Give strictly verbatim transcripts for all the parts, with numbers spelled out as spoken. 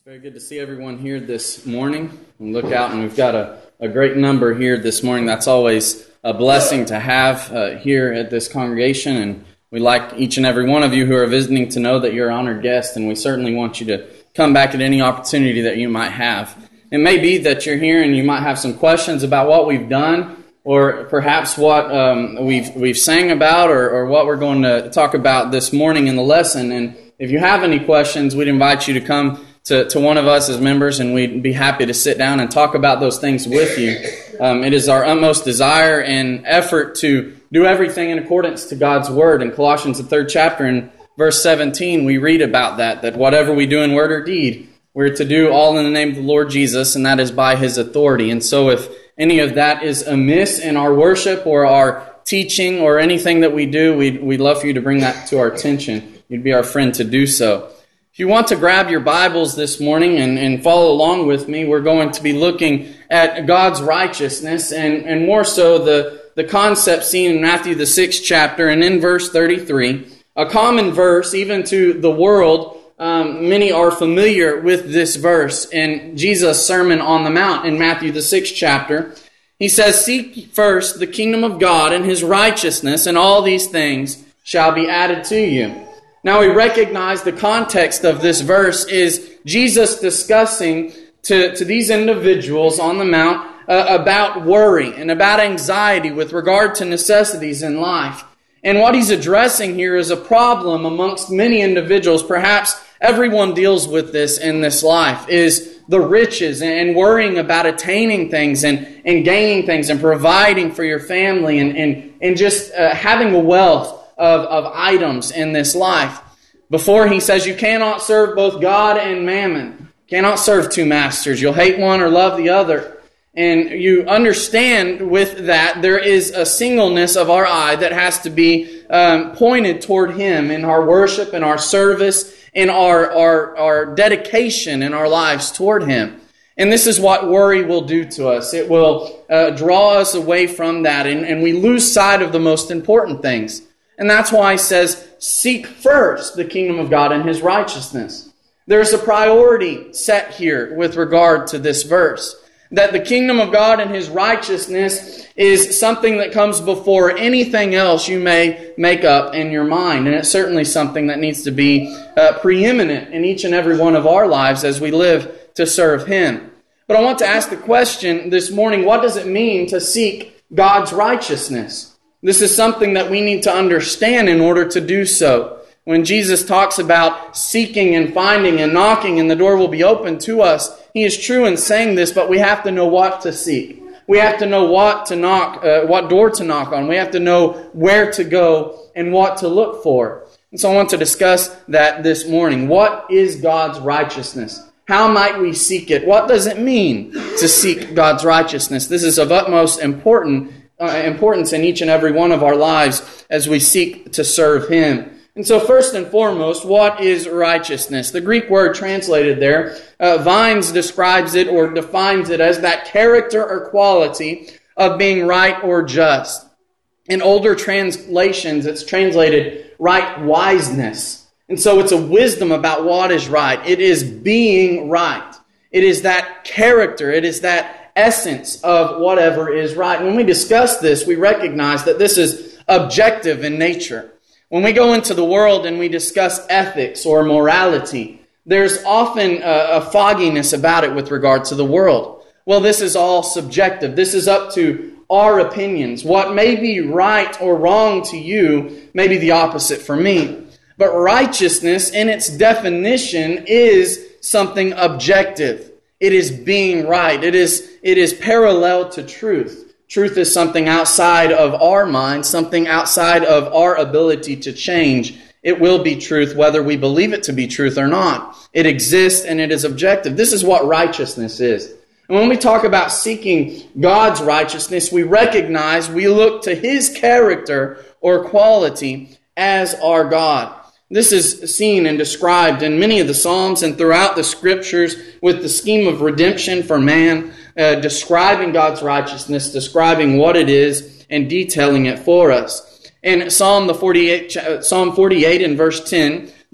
Very good to see everyone here this morning. And look out, and we've got a, a great number here this morning. That's always a blessing to have uh, here at this congregation. And we like each and every one of you who are visiting to know that you're an honored guest, and we certainly want you to come back at any opportunity that you might have. It may be that you're here and you might have some questions about what we've done, or perhaps what um, we've we've sang about, or, or what we're going to talk about this morning in the lesson. And if you have any questions, we'd invite you to come To, to one of us as members, and we'd be happy to sit down and talk about those things with you. Um, it is our utmost desire and effort to do everything in accordance to God's Word. In Colossians, the third chapter, in verse seventeen, we read about that, that whatever we do in word or deed, we're to do all in the name of the Lord Jesus, and that is by His authority. And so if any of that is amiss in our worship or our teaching or anything that we do, we'd, we'd love for you to bring that to our attention. You'd be our friend to do so. If you want to grab your Bibles this morning and, and follow along with me, we're going to be looking at God's righteousness and, and more so the, the concept seen in Matthew the sixth chapter and in verse thirty-three. A common verse, even to the world. Um, many are familiar with this verse in Jesus' Sermon on the Mount in Matthew the sixth chapter. He says, "Seek first the kingdom of God and His righteousness, and all these things shall be added to you." Now we recognize the context of this verse is Jesus discussing to, to these individuals on the Mount uh, about worry and about anxiety with regard to necessities in life. And what He's addressing here is a problem amongst many individuals. Perhaps everyone deals with this in this life, is the riches and worrying about attaining things and, and gaining things and providing for your family and, and, and just uh, having a wealth Of, of items in this life. Before he says you cannot serve both God and mammon. Cannot serve two masters. You'll hate one or love the other. And you understand with that there is a singleness of our eye that has to be um, pointed toward Him in our worship, in our service, in our, our, our dedication in our lives toward Him. And this is what worry will do to us. It will uh, draw us away from that, and, and we lose sight of the most important things. And that's why He says, seek first the kingdom of God and His righteousness. There's a priority set here with regard to this verse. That the kingdom of God and His righteousness is something that comes before anything else you may make up in your mind. And it's certainly something that needs to be uh, preeminent in each and every one of our lives as we live to serve Him. But I want to ask the question this morning, what does it mean to seek God's righteousness? This is something that we need to understand in order to do so. When Jesus talks about seeking and finding and knocking and the door will be open to us, He is true in saying this, but we have to know what to seek. We have to know what to knock, uh, what door to knock on. We have to know where to go and what to look for. And so I want to discuss that this morning. What is God's righteousness? How might we seek it? What does it mean to seek God's righteousness? This is of utmost importance. Uh, importance in each and every one of our lives as we seek to serve Him. And so first and foremost, what is righteousness? The Greek word translated there, uh, Vines describes it or defines it as that character or quality of being right or just. In older translations, it's translated right wiseness. And so it's a wisdom about what is right. It is being right. It is that character. It is that essence of whatever is right. When we discuss this, we recognize that this is objective in nature. When we go into the world and we discuss ethics or morality, there's often a, a fogginess about it with regard to the world. Well, this is all subjective. This is up to our opinions. What may be right or wrong to you may be the opposite for me. But righteousness, in its definition, is something objective. It is being right. It is, it is parallel to truth. Truth is something outside of our mind, something outside of our ability to change. It will be truth whether we believe it to be truth or not. It exists and it is objective. This is what righteousness is. And when we talk about seeking God's righteousness, we recognize, we look to His character or quality as our God. This is seen and described in many of the Psalms and throughout the Scriptures with the scheme of redemption for man, uh, describing God's righteousness, describing what it is, and detailing it for us. In Psalm the forty-eight, Psalm forty-eight in verse ten,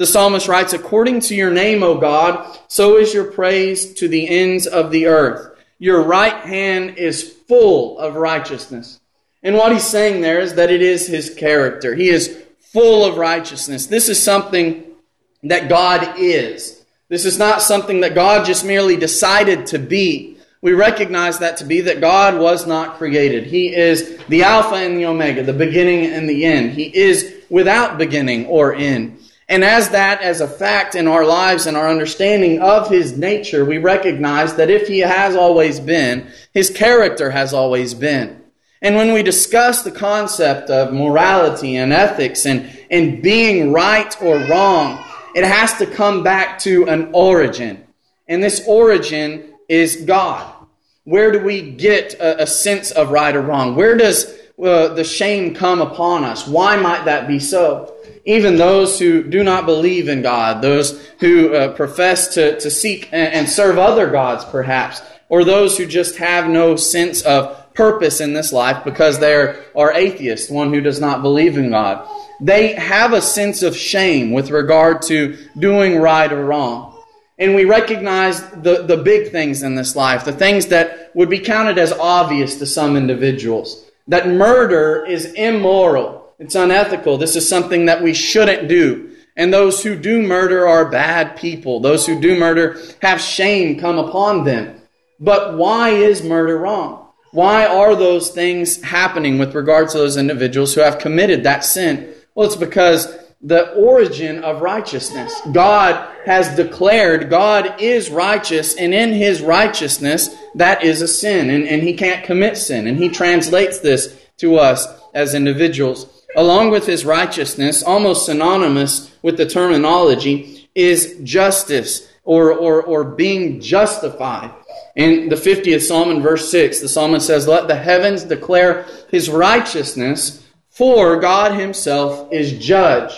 The psalmist writes, according to your name, O God, so is your praise to the ends of the earth. Your right hand is full of righteousness. And what he's saying there is that it is his character. He is full of righteousness. This is something that God is. This is not something that God just merely decided to be. We recognize that to be that God was not created. He is the Alpha and the Omega, the beginning and the end. He is without beginning or end. And as that, as a fact in our lives and our understanding of His nature, we recognize that if He has always been, His character has always been. And when we discuss the concept of morality and ethics and, and being right or wrong, it has to come back to an origin. And this origin is God. Where do we get a, a sense of right or wrong? Where does uh, the shame come upon us? Why might that be so? Even those who do not believe in God, those who uh, profess to, to seek and, and serve other gods perhaps, or those who just have no sense of purpose in this life because they are atheists, one who does not believe in God. They have a sense of shame with regard to doing right or wrong. And we recognize the, the big things in this life, the things that would be counted as obvious to some individuals. That murder is immoral. It's unethical. This is something that we shouldn't do. And those who do murder are bad people. Those who do murder have shame come upon them. But why is murder wrong? Why are those things happening with regard to those individuals who have committed that sin? Well, it's because the origin of righteousness. God has declared God is righteous, and in His righteousness, that is a sin, and, and He can't commit sin. And He translates this to us as individuals. Along with His righteousness, almost synonymous with the terminology, is justice, or, or, or being justified. In the fiftieth Psalm in verse six, the psalmist says, let the heavens declare His righteousness, for God Himself is judge.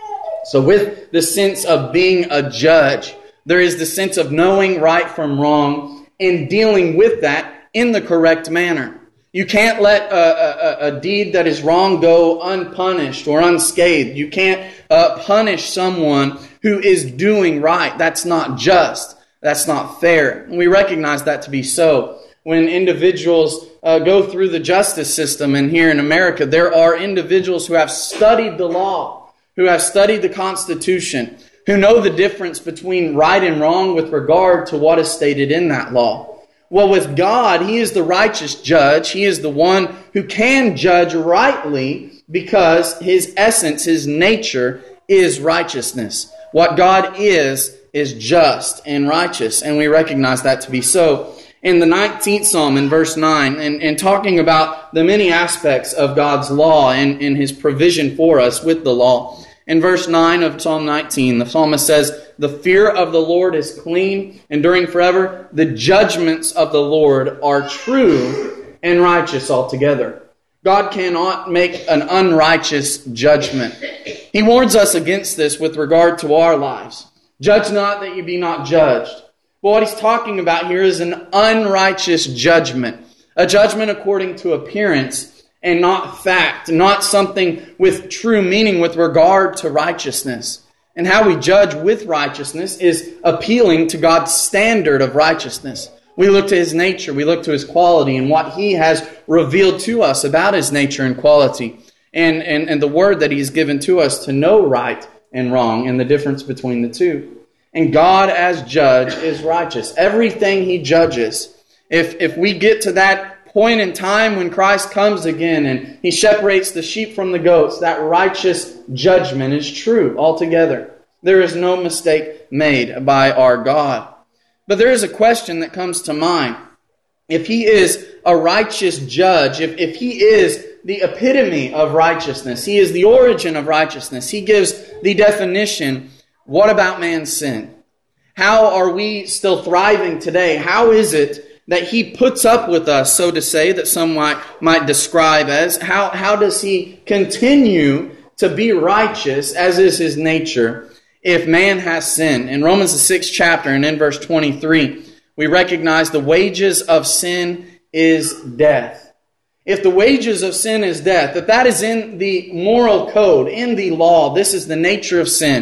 So with the sense of being a judge, there is the sense of knowing right from wrong and dealing with that in the correct manner. You can't let a, a, a deed that is wrong go unpunished or unscathed. You can't uh, punish someone who is doing right. That's not just. That's not fair. And we recognize that to be so. When individuals uh, go through the justice system, and here in America, there are individuals who have studied the law, who have studied the Constitution, who know the difference between right and wrong with regard to what is stated in that law. Well, with God, He is the righteous judge. He is the one who can judge rightly because His essence, His nature is righteousness. What God is, is just and righteous, and we recognize that to be so. In the nineteenth Psalm, in verse nine, and, and talking about the many aspects of God's law and, and His provision for us with the law, in verse nine of Psalm nineteen, the psalmist says, the fear of the Lord is clean, enduring forever. The judgments of the Lord are true and righteous altogether. God cannot make an unrighteous judgment. He warns us against this with regard to our lives. Judge not that you be not judged. But what He's talking about here is an unrighteous judgment. A judgment according to appearance and not fact, not something with true meaning with regard to righteousness. And how we judge with righteousness is appealing to God's standard of righteousness. We look to His nature, we look to His quality and what He has revealed to us about His nature and quality. And, and, and the word that He's given to us to know right and wrong and the difference between the two. And God as judge is righteous. Everything He judges. If, if we get to that point in time when Christ comes again and He separates the sheep from the goats, that righteous judgment is true altogether. There is no mistake made by our God. But there is a question that comes to mind. If He is a righteous judge, if, if He is the epitome of righteousness, He is the origin of righteousness, He gives the definition, what about man's sin? How are we still thriving today? How is it that He puts up with us, so to say, that some might, might describe as? How, how does He continue to be righteous, as is His nature, if man has sinned? In Romans the sixth chapter and in verse twenty-three, we recognize the wages of sin is death. If the wages of sin is death, that that is in the moral code, in the law, this is the nature of sin.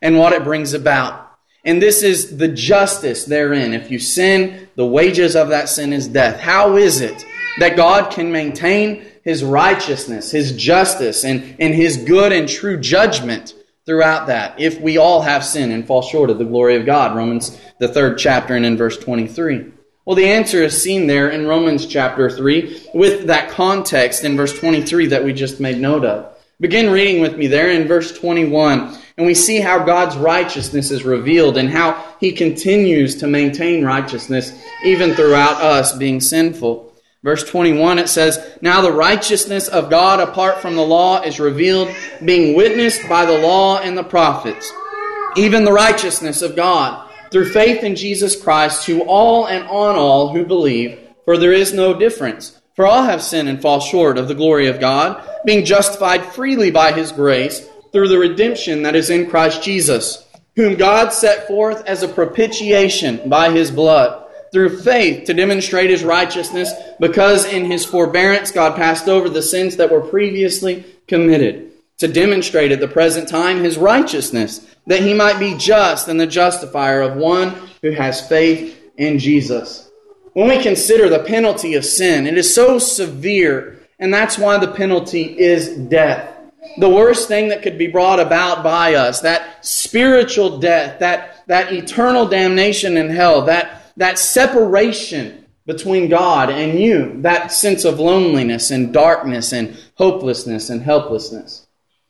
and what it brings about. And this is the justice therein. If you sin, the wages of that sin is death. How is it that God can maintain His righteousness, His justice, and, and His good and true judgment throughout that if we all have sin and fall short of the glory of God? Romans, the third chapter, and in verse twenty-three. Well, the answer is seen there in Romans chapter three with that context in verse twenty-three that we just made note of. Begin reading with me there in verse twenty-one, and we see how God's righteousness is revealed and how He continues to maintain righteousness even throughout us being sinful. Verse twenty-one, it says, "Now the righteousness of God apart from the law is revealed, being witnessed by the law and the prophets, even the righteousness of God, through faith in Jesus Christ, to all and on all who believe, for there is no difference. For all have sinned and fall short of the glory of God, being justified freely by His grace, through the redemption that is in Christ Jesus, whom God set forth as a propitiation by His blood, through faith to demonstrate His righteousness, because in His forbearance God passed over the sins that were previously committed, to demonstrate at the present time His righteousness, that He might be just and the justifier of one who has faith in Jesus." When we consider the penalty of sin, it is so severe, and that's why the penalty is death. The worst thing that could be brought about by us, that spiritual death, that, that eternal damnation in hell, that, that separation between God and you, that sense of loneliness and darkness and hopelessness and helplessness.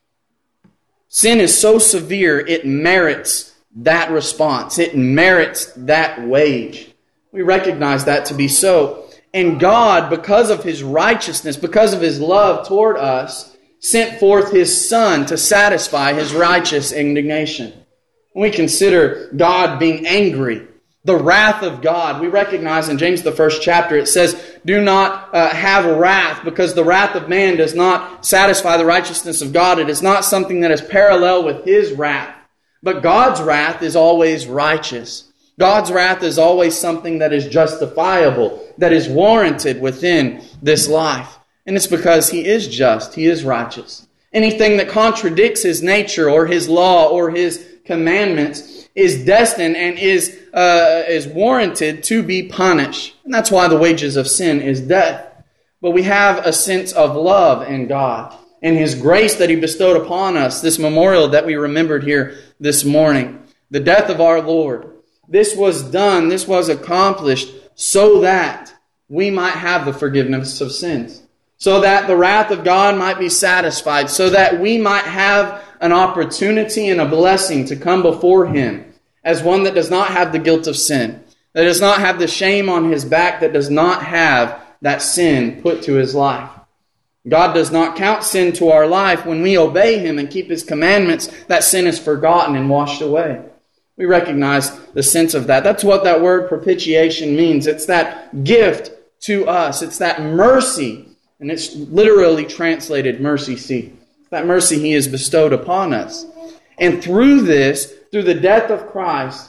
Sin is so severe, it merits that response. It merits that wage. We recognize that to be so. And God, because of His righteousness, because of His love toward us, sent forth His Son to satisfy His righteous indignation. When we consider God being angry, the wrath of God, we recognize in James the first chapter, it says, "Do not uh, have wrath, because the wrath of man does not satisfy the righteousness of God." It is not something that is parallel with His wrath. But God's wrath is always righteous. God's wrath is always something that is justifiable, that is warranted within this life. And it's because He is just, He is righteous. Anything that contradicts His nature or His law or His commandments is destined and is uh, is warranted to be punished. And that's why the wages of sin is death. But we have a sense of love in God and His grace that He bestowed upon us, this memorial that we remembered here this morning, the death of our Lord. This was done, this was accomplished so that we might have the forgiveness of sins, so that the wrath of God might be satisfied, so that we might have an opportunity and a blessing to come before Him as one that does not have the guilt of sin, that does not have the shame on his back, that does not have that sin put to his life. God does not count sin to our life. When we obey Him and keep His commandments, that sin is forgotten and washed away. We recognize the sense of that. That's what that word propitiation means. It's that gift to us. It's that mercy. And it's literally translated mercy seat. That mercy He has bestowed upon us. And through this, through the death of Christ,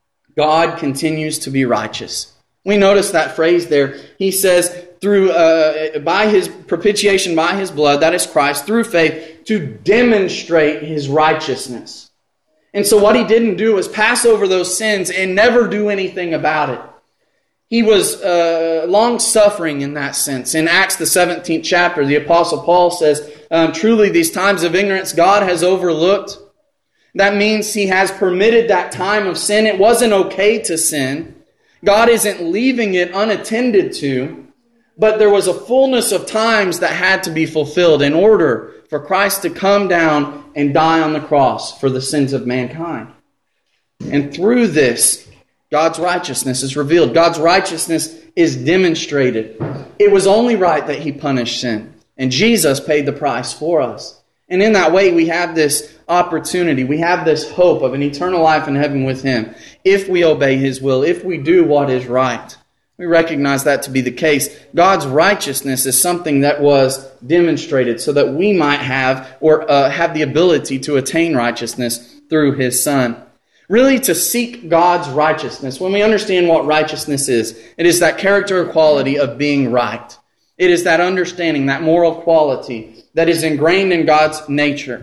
God continues to be righteous. We notice that phrase there. He says, through uh, by His propitiation, by His blood, that is Christ, through faith, to demonstrate His righteousness. And so what He didn't do was pass over those sins and never do anything about it. He was uh, long-suffering in that sense. In Acts, the seventeenth chapter, the Apostle Paul says, um, truly these times of ignorance God has overlooked. That means He has permitted that time of sin. It wasn't okay to sin. God isn't leaving it unattended to. But there was a fullness of times that had to be fulfilled in order for Christ to come down and die on the cross for the sins of mankind. And through this, God's righteousness is revealed. God's righteousness is demonstrated. It was only right that He punished sin. And Jesus paid the price for us. And in that way, we have this opportunity. We have this hope of an eternal life in heaven with Him. If we obey His will, if we do what is right. We recognize that to be the case. God's righteousness is something that was demonstrated so that we might have or uh, have the ability to attain righteousness through His Son. Really, to seek God's righteousness. When we understand what righteousness is, it is that character or quality of being right. It is that understanding, that moral quality that is ingrained in God's nature.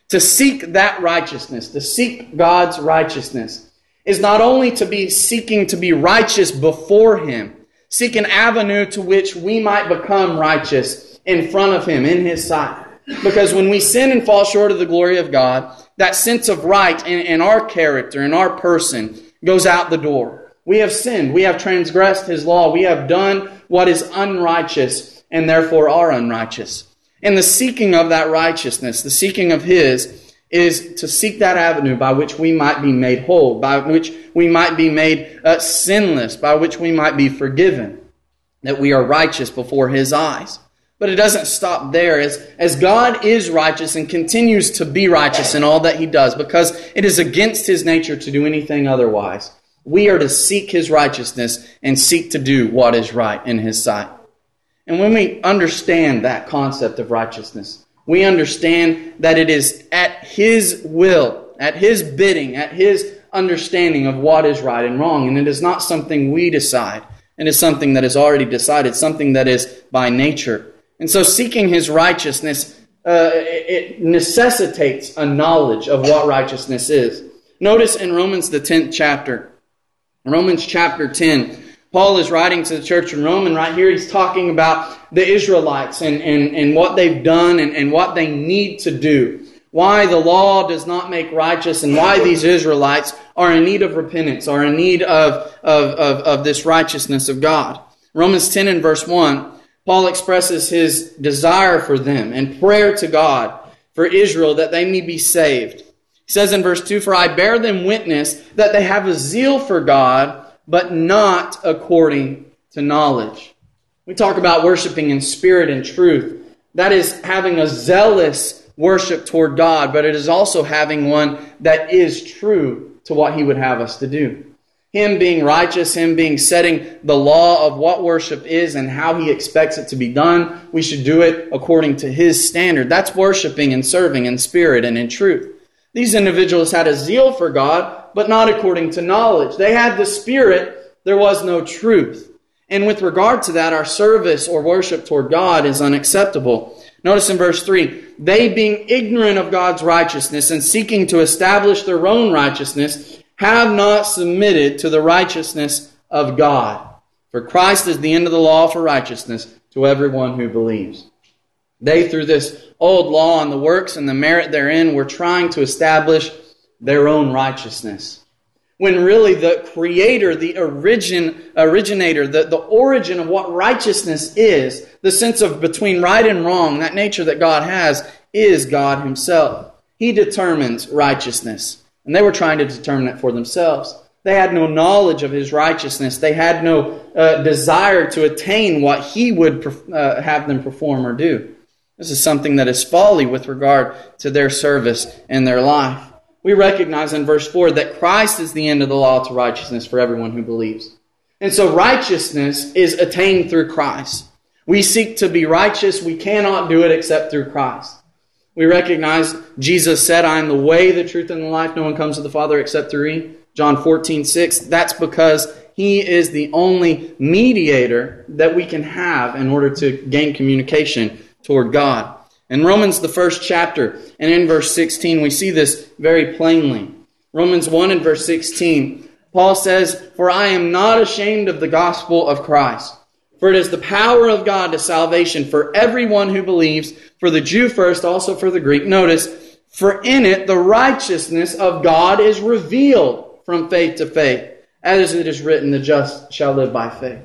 To seek that righteousness, to seek God's righteousness, is not only to be seeking to be righteous before Him, seek an avenue to which we might become righteous in front of Him, in His sight. Because when we sin and fall short of the glory of God, that sense of right in, in our character, in our person, goes out the door. We have sinned. We have transgressed His law. We have done what is unrighteous and therefore are unrighteous. And the seeking of that righteousness, the seeking of His, is to seek that avenue by which we might be made whole, by which we might be made uh, sinless, by which we might be forgiven, that we are righteous before His eyes. But it doesn't stop there. As, as God is righteous and continues to be righteous in all that He does, because it is against His nature to do anything otherwise, we are to seek His righteousness and seek to do what is right in His sight. And when we understand that concept of righteousness, we understand that it is at His will, at His bidding, at His understanding of what is right and wrong. And it is not something we decide. It is something that is already decided, something that is by nature. And so seeking His righteousness, uh, it necessitates a knowledge of what righteousness is. Notice in Romans, the tenth chapter, Romans chapter ten, Paul is writing to the church in Rome, and right here he's talking about the Israelites and, and, and what they've done and, and what they need to do. Why the law does not make righteous and why these Israelites are in need of repentance, are in need of, of, of, of this righteousness of God. Romans ten and verse one, Paul expresses his desire for them and prayer to God for Israel that they may be saved. He says in verse two, "For I bear them witness that they have a zeal for God, but not according to knowledge." We talk about worshiping in spirit and truth. That is having a zealous worship toward God, but it is also having one that is true to what He would have us to do. Him being righteous, Him being setting the law of what worship is and how He expects it to be done. We should do it according to His standard. That's worshiping and serving in spirit and in truth. These individuals had a zeal for God, but not according to knowledge. They had the Spirit, there was no truth. And with regard to that, our service or worship toward God is unacceptable. Notice in verse three, "They being ignorant of God's righteousness and seeking to establish their own righteousness, have not submitted to the righteousness of God. For Christ is the end of the law for righteousness to everyone who believes." They, through this old law and the works and the merit therein, were trying to establish their own righteousness. When really the creator, the origin, originator, the, the origin of what righteousness is, the sense of between right and wrong, that nature that God has, is God Himself. He determines righteousness. And they were trying to determine it for themselves. They had no knowledge of His righteousness. They had no uh, desire to attain what He would uh, have them perform or do. This is something that is folly with regard to their service and their life. We recognize in verse four that Christ is the end of the law to righteousness for everyone who believes. And so righteousness is attained through Christ. We seek to be righteous. We cannot do it except through Christ. We recognize Jesus said, "I am the way, the truth, and the life. No one comes to the Father except through me." John fourteen six. That's because He is the only mediator that we can have in order to gain communication toward God. In Romans, the first chapter, and in verse sixteen, we see this very plainly. Romans one and verse sixteen, Paul says, "For I am not ashamed of the gospel of Christ, for it is the power of God to salvation for everyone who believes, for the Jew first, also for the Greek." Notice, "For in it the righteousness of God is revealed from faith to faith, as it is written, the just shall live by faith."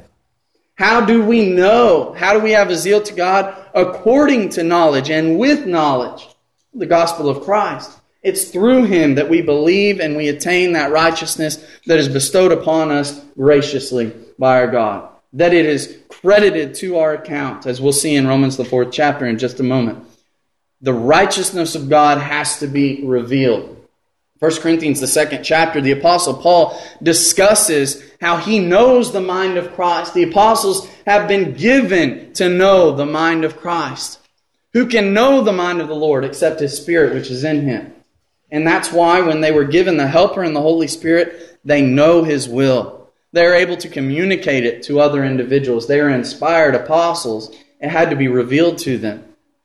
How do we know? How do we have a zeal to God? According to knowledge and with knowledge. The gospel of Christ. It's through Him that we believe and we attain that righteousness that is bestowed upon us graciously by our God. That it is credited to our account, as we'll see in Romans the fourth chapter in just a moment. The righteousness of God has to be revealed. First Corinthians, the second chapter, the Apostle Paul discusses how he knows the mind of Christ. The apostles have been given to know the mind of Christ. Who can know the mind of the Lord except His Spirit which is in Him? And that's why when they were given the Helper and the Holy Spirit, they know His will. They are able to communicate it to other individuals. They are inspired apostles. It had to be revealed to them.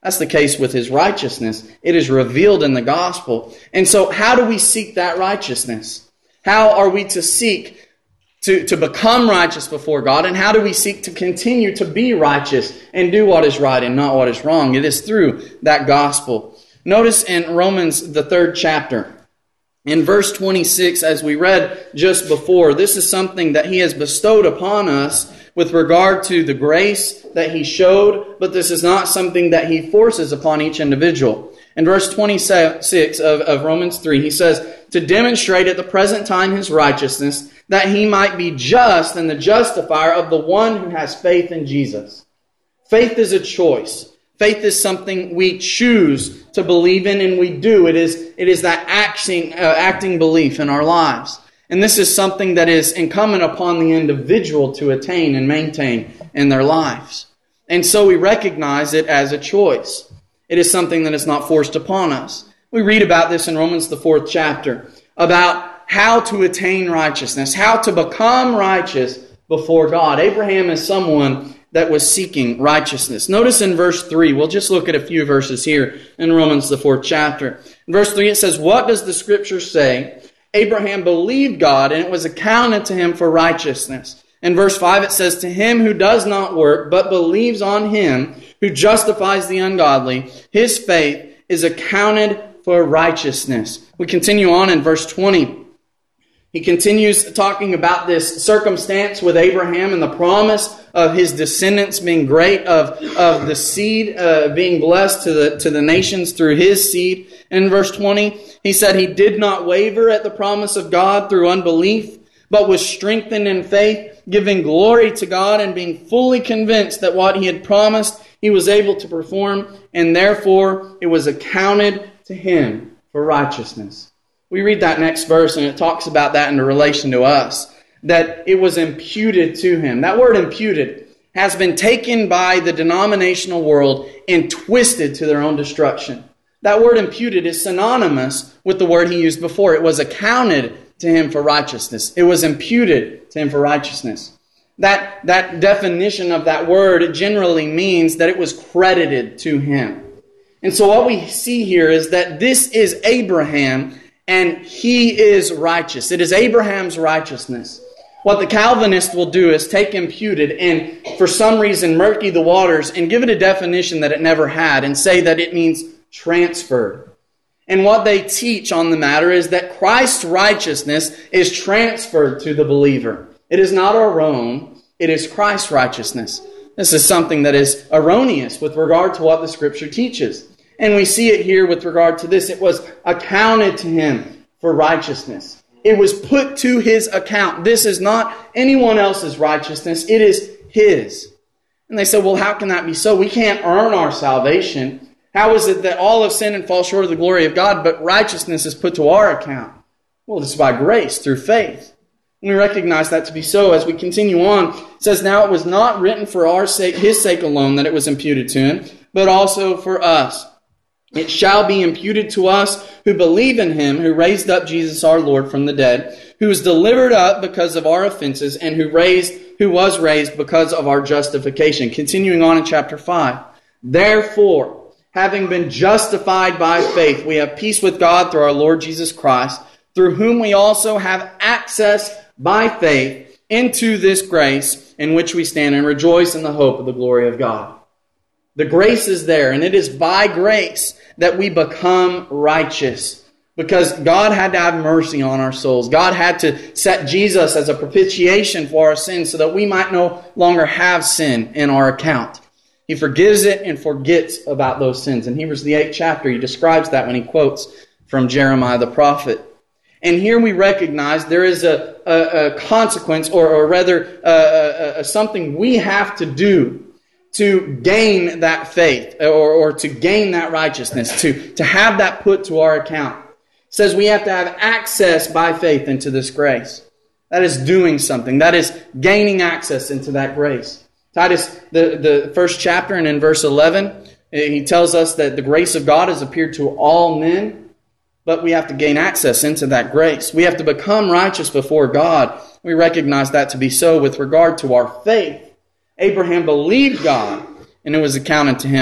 That's the case with his righteousness. It is revealed in the gospel. And so how do we seek that righteousness? How are we to seek to, to become righteous before God? And how do we seek to continue to be righteous and do what is right and not what is wrong? It is through that gospel. Notice in Romans, the third chapter, in verse twenty-six, as we read just before, this is something that he has bestowed upon us with regard to the grace that he showed, but this is not something that he forces upon each individual. In verse twenty-six of, of Romans three, he says, to demonstrate at the present time his righteousness, that he might be just and the justifier of the one who has faith in Jesus. Faith is a choice. Faith is something we choose to believe in, and we do. It is, it is that acting, uh, acting belief in our lives. And this is something that is incumbent upon the individual to attain and maintain in their lives. And so we recognize it as a choice. It is something that is not forced upon us. We read about this in Romans, the fourth chapter, about how to attain righteousness, how to become righteous before God. Abraham is someone that was seeking righteousness. Notice in verse three, we'll just look at a few verses here in Romans, the fourth chapter. In verse three, it says, what does the Scripture say? Abraham believed God, and it was accounted to him for righteousness. In verse five, it says, to him who does not work, but believes on him who justifies the ungodly, his faith is accounted for righteousness. We continue on in verse twenty. He continues talking about this circumstance with Abraham and the promise of his descendants being great, of, of the seed uh, being blessed to the, to the nations through his seed. And in verse twenty, he said he did not waver at the promise of God through unbelief, but was strengthened in faith, giving glory to God and being fully convinced that what he had promised he was able to perform, and therefore it was accounted to him for righteousness. We read that next verse, and it talks about that in relation to us, that it was imputed to him. That word imputed has been taken by the denominational world and twisted to their own destruction. That word imputed is synonymous with the word he used before. It was accounted to him for righteousness. It was imputed to him for righteousness. That, that definition of that word generally means that it was credited to him. And so what we see here is that this is Abraham, and he is righteous. It is Abraham's righteousness. What the Calvinists will do is take imputed and for some reason murky the waters and give it a definition that it never had and say that it means transferred. And what they teach on the matter is that Christ's righteousness is transferred to the believer. It is not our own. It is Christ's righteousness. This is something that is erroneous with regard to what the Scripture teaches. And we see it here with regard to this. It was accounted to him for righteousness. It was put to his account. This is not anyone else's righteousness. It is his. And they said, well, how can that be so? We can't earn our salvation. How is it that all have sinned and fall short of the glory of God, but righteousness is put to our account? Well, it's by grace, through faith. And we recognize that to be so as we continue on. It says, now it was not written for our sake, his sake alone, that it was imputed to him, but also for us. It shall be imputed to us who believe in him, who raised up Jesus our Lord from the dead, who was delivered up because of our offenses, and who raised, who was raised because of our justification. Continuing on in chapter five. Therefore, having been justified by faith, we have peace with God through our Lord Jesus Christ, through whom we also have access by faith into this grace in which we stand and rejoice in the hope of the glory of God. The grace is there, and it is by grace that we become righteous. Because God had to have mercy on our souls. God had to set Jesus as a propitiation for our sins so that we might no longer have sin in our account. He forgives it and forgets about those sins. In Hebrews the eighth chapter, he describes that when he quotes from Jeremiah the prophet. And here we recognize there is a, a, a consequence, or, or rather a, a, a, something we have to do to gain that faith, or, or to gain that righteousness, to, to have that put to our account. It says we have to have access by faith into this grace. That is doing something. That is gaining access into that grace. Titus, the, the first chapter, and in verse eleven, he tells us that the grace of God has appeared to all men, but we have to gain access into that grace. We have to become righteous before God. We recognize that to be so with regard to our faith. Abraham believed God, and it was accounted to him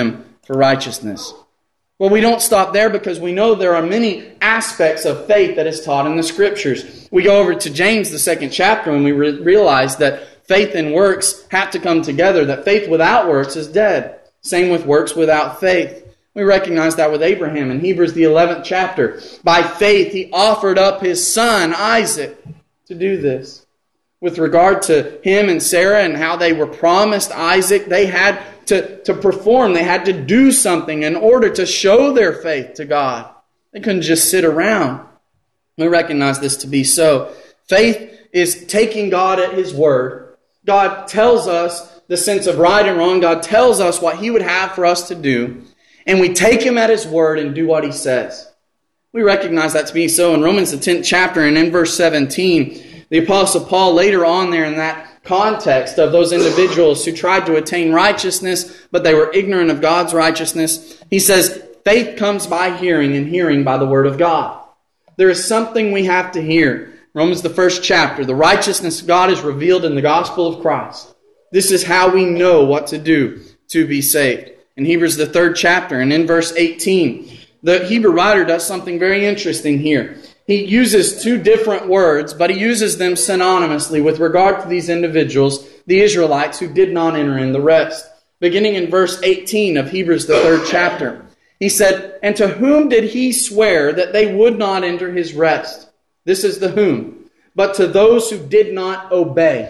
for righteousness. Well, we don't stop there because we know there are many aspects of faith that is taught in the Scriptures. We go over to James, the second chapter, and we re- realize that faith and works have to come together, that faith without works is dead. Same with works without faith. We recognize that with Abraham in Hebrews, the eleventh chapter. By faith, he offered up his son, Isaac, to do this. With regard to him and Sarah and how they were promised Isaac, they had to, to perform. They had to do something in order to show their faith to God. They couldn't just sit around. We recognize this to be so. Faith is taking God at His word. God tells us the sense of right and wrong. God tells us what He would have for us to do. And we take Him at His word and do what He says. We recognize that to be so. In Romans the tenth chapter and in verse seventeen, the Apostle Paul later on there in that context of those individuals who tried to attain righteousness, but they were ignorant of God's righteousness, he says, faith comes by hearing, and hearing by the word of God. There is something we have to hear. Romans the first chapter, the righteousness of God is revealed in the gospel of Christ. This is how we know what to do to be saved. In Hebrews the third chapter and in verse eighteen, the Hebrew writer does something very interesting here. He uses two different words, but he uses them synonymously with regard to these individuals, the Israelites who did not enter in the rest. Beginning in verse eighteen of Hebrews the third chapter, he said, "And to whom did He swear that they would not enter His rest?" This is the whom. "But to those who did not obey."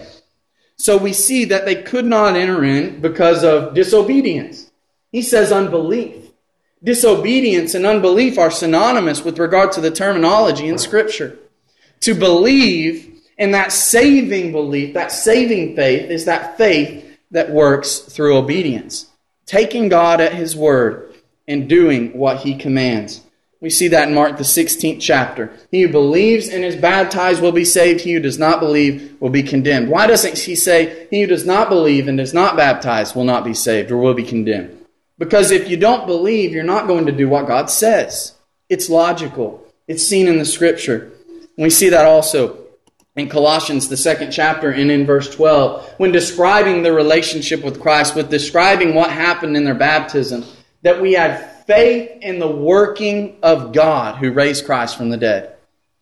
So we see that they could not enter in because of disobedience. He says unbelief. Disobedience and unbelief are synonymous with regard to the terminology in Scripture. To believe, and that saving belief, that saving faith, is that faith that works through obedience. Taking God at His word and doing what He commands. We see that in Mark the sixteenth chapter. He who believes and is baptized will be saved. He who does not believe will be condemned. Why doesn't He say, he who does not believe and is not baptized will not be saved or will be condemned? Because if you don't believe, you're not going to do what God says. It's logical. It's seen in the Scripture. We see that also in Colossians, the second chapter, and in verse twelve, when describing the relationship with Christ, with describing what happened in their baptism, that we had faith in the working of God who raised Christ from the dead.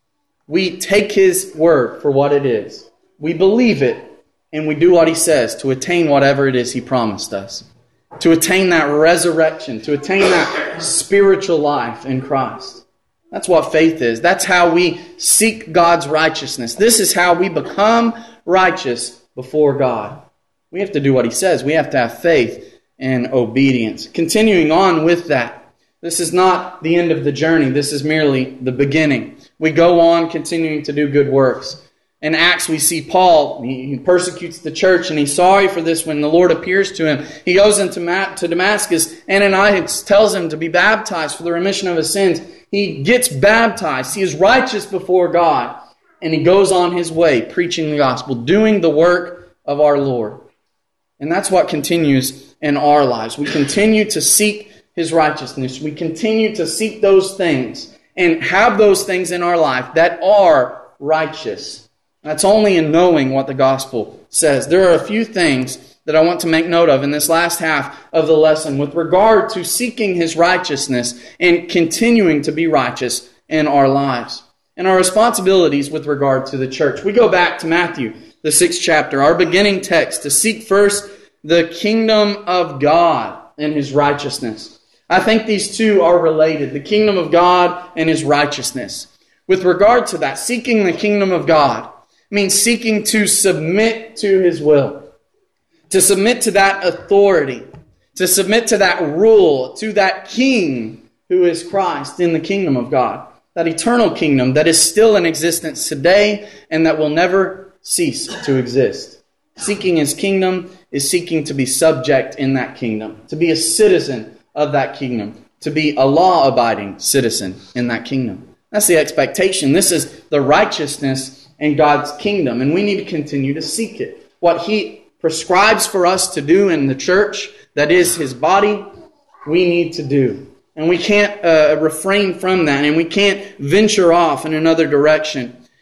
We take His word for what it is. We believe it, and we do what He says to attain whatever it is He promised us. To attain that resurrection, to attain that spiritual life in Christ. That's what faith is. That's how we seek God's righteousness. This is how we become righteous before God. We have to do what He says. We have to have faith and obedience. Continuing on with that, this is not the end of the journey. This is merely the beginning. We go on continuing to do good works. In Acts, we see Paul, he persecutes the church, and he's sorry for this when the Lord appears to him. He goes into to Damascus. Ananias tells him to be baptized for the remission of his sins. He gets baptized. He is righteous before God. And he goes on his way, preaching the gospel, doing the work of our Lord. And that's what continues in our lives. We continue to seek His righteousness. We continue to seek those things and have those things in our life that are righteous. That's only in knowing what the gospel says. There are a few things that I want to make note of in this last half of the lesson with regard to seeking His righteousness and continuing to be righteous in our lives. And our responsibilities with regard to the church. We go back to Matthew, the sixth chapter, our beginning text, to seek first the kingdom of God and His righteousness. I think these two are related, the kingdom of God and His righteousness. With regard to that, seeking the kingdom of God means seeking to submit to His will, to submit to that authority, to submit to that rule, to that king who is Christ in the kingdom of God, that eternal kingdom that is still in existence today and that will never cease to exist. Seeking His kingdom is seeking to be subject in that kingdom, to be a citizen of that kingdom, to be a law-abiding citizen in that kingdom. That's the expectation. This is the righteousness in God's kingdom, and we need to continue to seek it. What He prescribes for us to do in the church, that is His body, we need to do. And we can't uh, refrain from that, and we can't venture off in another direction.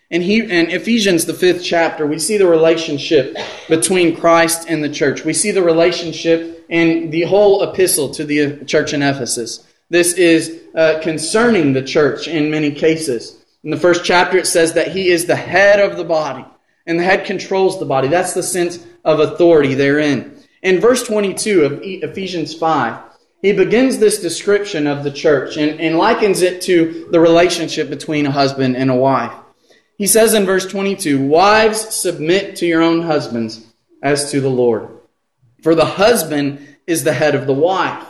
In, he, in Ephesians, the fifth chapter, we see the relationship between Christ and the church. We see the relationship in the whole epistle to the church in Ephesus. This is uh, concerning the church in many cases. In the first chapter, it says that He is the head of the body, and the head controls the body. That's the sense of authority therein. In verse twenty-two of Ephesians five, he begins this description of the church and, and likens it to the relationship between a husband and a wife. He says in verse twenty-two, "Wives, submit to your own husbands as to the Lord. For the husband is the head of the wife,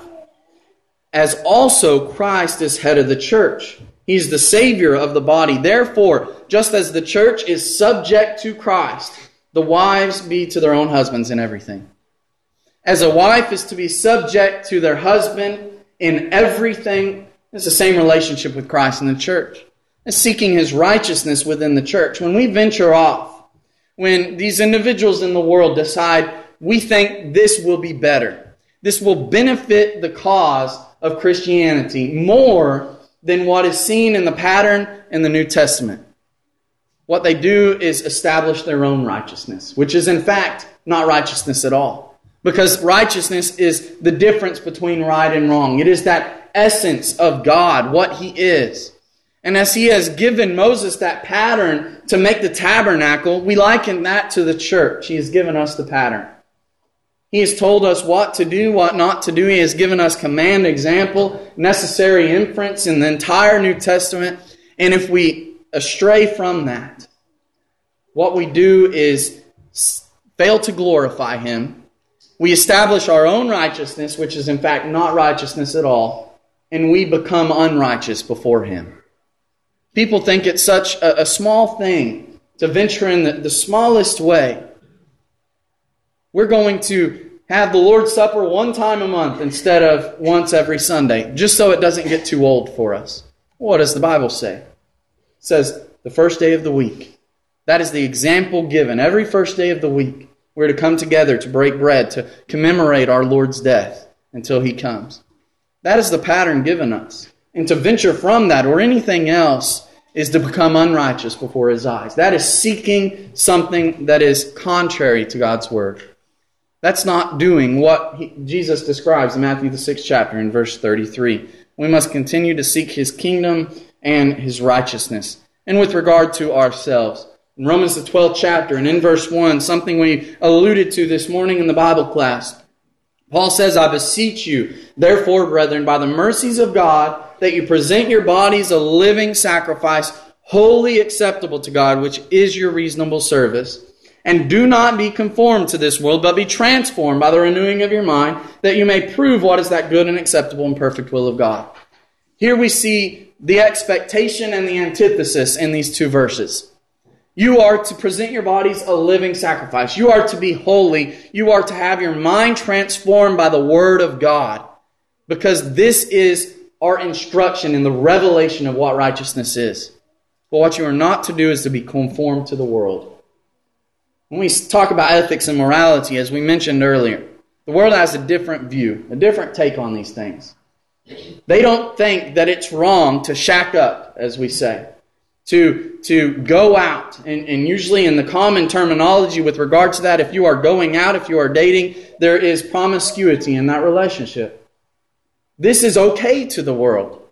as also Christ is head of the church. He's the Savior of the body. Therefore, just as the church is subject to Christ, the wives be to their own husbands in everything." As a wife is to be subject to their husband in everything, it's the same relationship with Christ and the church. It's seeking His righteousness within the church. When we venture off, when these individuals in the world decide, we think this will be better, this will benefit the cause of Christianity more than what is seen in the pattern in the New Testament. What they do is establish their own righteousness, which is in fact not righteousness at all. Because righteousness is the difference between right and wrong. It is that essence of God, what He is. And as He has given Moses that pattern to make the tabernacle, we liken that to the church. He has given us the pattern. He has told us what to do, what not to do. He has given us command, example, necessary inference in the entire New Testament. And if we astray from that, what we do is fail to glorify Him. We establish our own righteousness, which is in fact not righteousness at all, and we become unrighteous before Him. People think it's such a, a small thing to venture in the, the smallest way. We're going to have the Lord's Supper one time a month instead of once every Sunday, just so it doesn't get too old for us. What does the Bible say? It says the first day of the week. That is the example given. Every first day of the week, we're to come together to break bread, to commemorate our Lord's death until He comes. That is the pattern given us. And to venture from that or anything else is to become unrighteous before His eyes. That is seeking something that is contrary to God's Word. That's not doing what he, Jesus describes in Matthew the sixth chapter in verse thirty-three. We must continue to seek His kingdom and His righteousness. And with regard to ourselves, in Romans the twelfth chapter and in verse one, something we alluded to this morning in the Bible class, Paul says, "I beseech you, therefore, brethren, by the mercies of God, that you present your bodies a living sacrifice, wholly acceptable to God, which is your reasonable service. And do not be conformed to this world, but be transformed by the renewing of your mind, that you may prove what is that good and acceptable and perfect will of God." Here we see the expectation and the antithesis in these two verses. You are to present your bodies a living sacrifice. You are to be holy. You are to have your mind transformed by the Word of God. Because this is our instruction in the revelation of what righteousness is. But what you are not to do is to be conformed to the world. When we talk about ethics and morality, as we mentioned earlier, the world has a different view, a different take on these things. They don't think that it's wrong to shack up, as we say. To, to go out, and, and usually in the common terminology with regard to that, if you are going out, if you are dating, there is promiscuity in that relationship. This is okay to the world.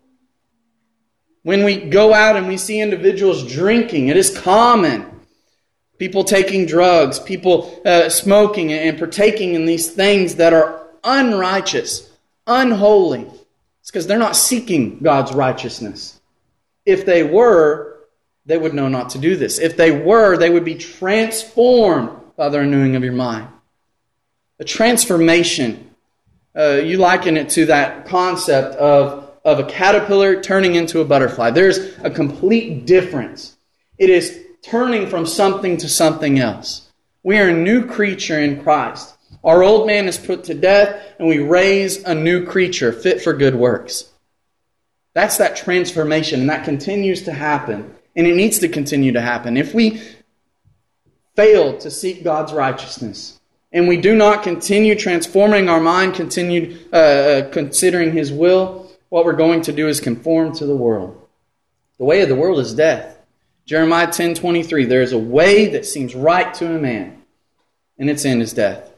When we go out and we see individuals drinking, it is common. People taking drugs, people uh, smoking and partaking in these things that are unrighteous, unholy. It's because they're not seeking God's righteousness. If they were, they would know not to do this. If they were, they would be transformed by the renewing of your mind. A transformation, uh, you liken it to that concept of, of a caterpillar turning into a butterfly. There's a complete difference. It is turning from something to something else. We are a new creature in Christ. Our old man is put to death, and we raise a new creature fit for good works. That's that transformation, and that continues to happen. And it needs to continue to happen. If we fail to seek God's righteousness, and we do not continue transforming our mind, continue uh, considering His will, what we're going to do is conform to the world. The way of the world is death. Jeremiah ten twenty-three, there is a way that seems right to a man, and its end is death.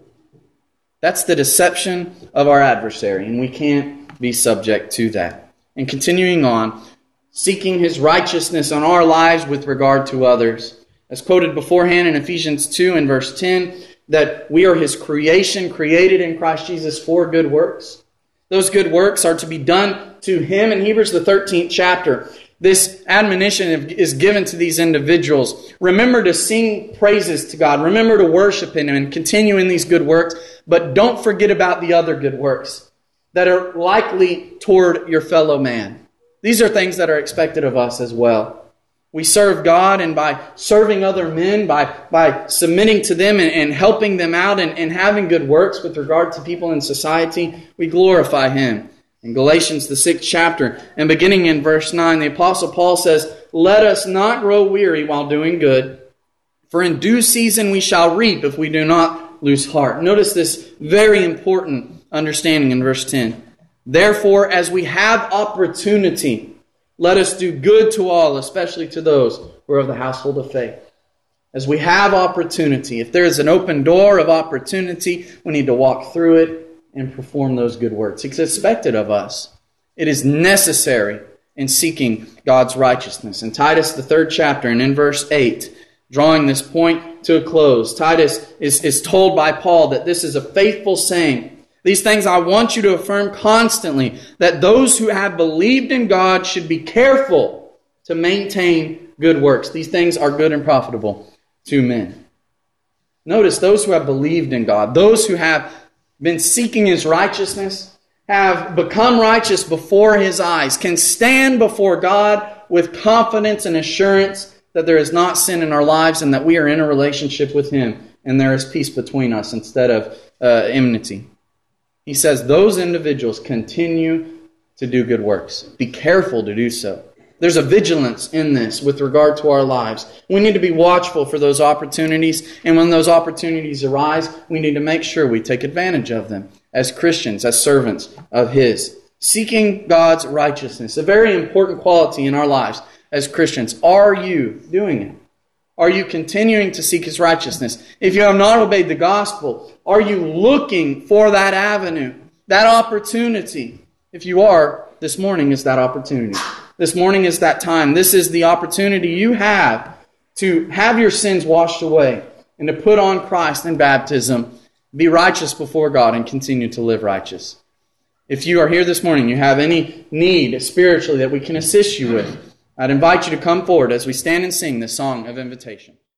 That's the deception of our adversary, and we can't be subject to that. And continuing on, seeking His righteousness on our lives with regard to others. As quoted beforehand in Ephesians two and verse ten, that we are His creation, created in Christ Jesus for good works. Those good works are to be done to Him. In Hebrews the thirteenth chapter, this admonition is given to these individuals. Remember to sing praises to God. Remember to worship Him and continue in these good works. But don't forget about the other good works that are likely toward your fellow man. These are things that are expected of us as well. We serve God, and by serving other men, by, by submitting to them and, and helping them out and, and having good works with regard to people in society, we glorify Him. In Galatians, the sixth chapter, and beginning in verse nine, the Apostle Paul says, "Let us not grow weary while doing good, for in due season we shall reap if we do not lose heart." Notice this very important understanding in verse ten. "Therefore, as we have opportunity, let us do good to all, especially to those who are of the household of faith." As we have opportunity, if there is an open door of opportunity, we need to walk through it and perform those good works. It's expected of us. It is necessary in seeking God's righteousness. In Titus, the third chapter, and in verse eight, drawing this point to a close, Titus is, is told by Paul that this is a faithful saying. These things I want you to affirm constantly, that those who have believed in God should be careful to maintain good works. These things are good and profitable to men. Notice those who have believed in God, those who have been seeking His righteousness, have become righteous before His eyes, can stand before God with confidence and assurance that there is not sin in our lives and that we are in a relationship with Him and there is peace between us instead of uh, enmity. He says those individuals continue to do good works. Be careful to do so. There's a vigilance in this with regard to our lives. We need to be watchful for those opportunities, and when those opportunities arise, we need to make sure we take advantage of them as Christians, as servants of His. Seeking God's righteousness, a very important quality in our lives as Christians. Are you doing it? Are you continuing to seek His righteousness? If you have not obeyed the gospel, are you looking for that avenue, that opportunity? If you are, this morning is that opportunity. This morning is that time. This is the opportunity you have to have your sins washed away and to put on Christ in baptism, be righteous before God, and continue to live righteous. If you are here this morning, you have any need spiritually that we can assist you with, I'd invite you to come forward as we stand and sing this song of invitation.